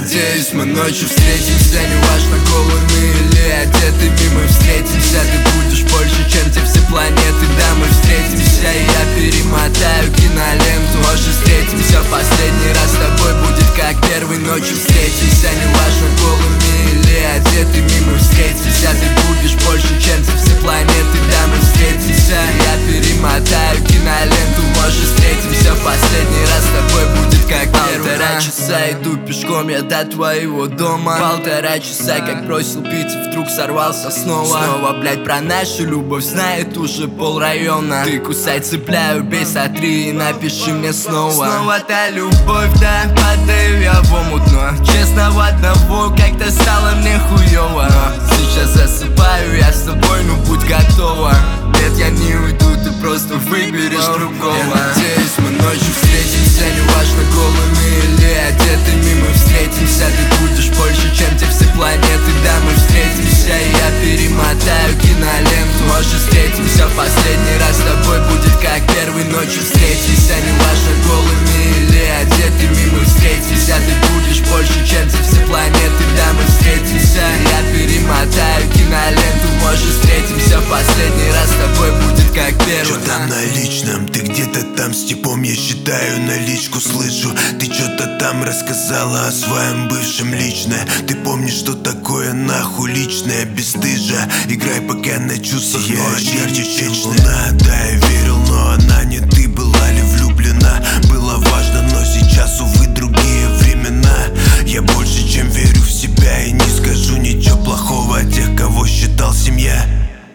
надеюсь, мы ночью встретимся. Неважно, голыми или одетыми мы встретимся. Ты будешь больше, чем те все планеты. Да, мы встретимся, и я перемотаю киноленту. Может, встретимся в последний раз, с тобой будет как первой ночью встретимся. Неважно, голыми или одетыми мы встретимся. Ты будешь больше, чем те все планеты. Да, мы встретимся, я перемотаю киноленту. Может, встретимся в последний раз, с тобой будет как первый. Полтора часа иду пешком я до твоего дома. Полтора часа как бросил пить и вдруг сорвался снова. Блять, про нашу любовь знает уже полрайона. Ты кусай, цепляю, бей, сотри и напиши мне снова. Снова та любовь, да, падаю я в омут. Но честного одного как-то стало мне хуёво. Сейчас засыпаю я с тобой, ну будь готова. Нет, я не уйду, ты просто выберешь другого. Я надеюсь, мы ночью встретимся. Неважно, голыми или одетыми мы встретимся. Ты будешь больше, чем те все планеты. Да, мы встретимся, и я перемотаю киноленту. Может, встретимся в последний раз, с тобой будет как первой ночью встретимся. Неважно, голыми или одетыми мы встретимся. Ты будешь больше, чем те все планеты. Да, мы встретимся, я перемотаю киноленту. Может, встретимся в последний раз, с тобой будет как первый. Чё там на личном? Ты где-то там с типом, я считаю наличку, слышу. Ты чё-то там рассказала о своем бывшем личное. Ты помнишь, что такое нахуй личное, бесстыжа? Играй пока на чувствах, но ярче, чем луна. Да, я верил, но она не ты. Была ли влюблена? Было важно, но сейчас, увы, другие времена. Я больше, чем верю в себя, и не скажу ничего плохого о тех, кого считал семья.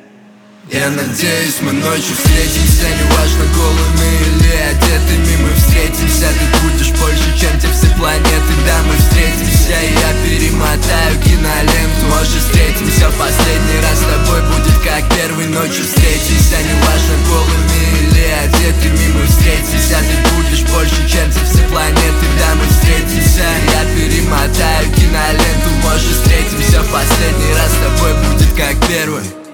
Я надеюсь, мы ночью встретимся. Неважно, голыми или одетыми мы встретимся. Ты будешь больше, чем те все планеты. Да, мы встретимся, и я перемотаю киноленту. Может, встретимся в последний раз, с тобой будет как первой ночью встретимся. Неважно, голыми или одетыми мы встретимся. Ты будешь больше, чем те все планеты. Да, мы встретимся, я перемотаю киноленту. Может, встретимся в последний раз, с тобой будет как первый.